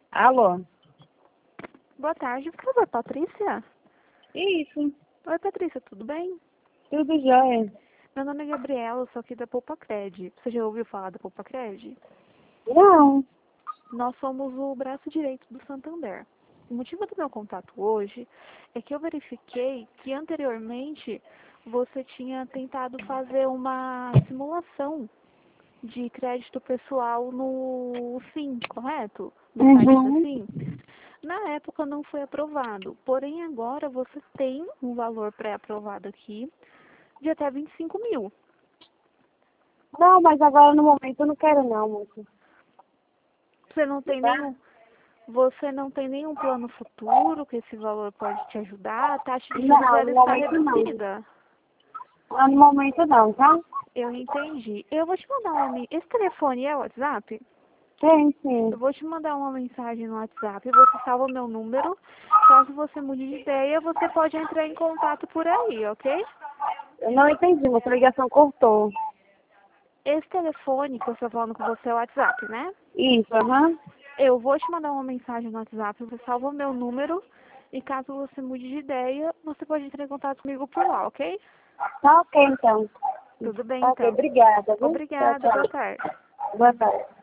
Alô? Boa tarde, por favor, Patrícia? Isso, Oi, Patrícia, tudo bem? tudo jóia. Meu nome é Gabriela, eu sou aqui da Poupa-Cred. Você já ouviu falar da Poupa-Cred? Não. Nós somos o braço direito do Santander. O motivo do meu contato hoje é que eu verifiquei que anteriormente você tinha tentado fazer uma simulação de crédito pessoal no SIM, correto? No site da Uhum. SIM. Na época não foi aprovado, porém agora você tem um valor pré-aprovado aqui de até 25 mil. Não, mas agora no momento eu não quero não, moça. Você não tem Tá? nenhum, você não tem nenhum plano futuro que esse valor pode te ajudar? A taxa de juros Não, ela no está momento não. reduzida. Não, no momento não, tá? Eu entendi. Eu vou te mandar esse telefone é o WhatsApp? Sim, sim. Eu vou te mandar uma mensagem no WhatsApp, você salva meu número. Caso você mude de ideia, você pode entrar em contato por aí, ok? Eu não entendi, moça, a ligação cortou. Esse telefone que eu estou falando com você é o WhatsApp, né? Isso, aham. Eu vou te mandar uma mensagem no WhatsApp, você salva o meu número e caso você mude de ideia, você pode entrar em contato comigo por lá, ok? Tá ok, então. Tudo bem, Tá ok, então. obrigada, viu? Tchau, Obrigada, boa tchau. tarde. Boa tarde.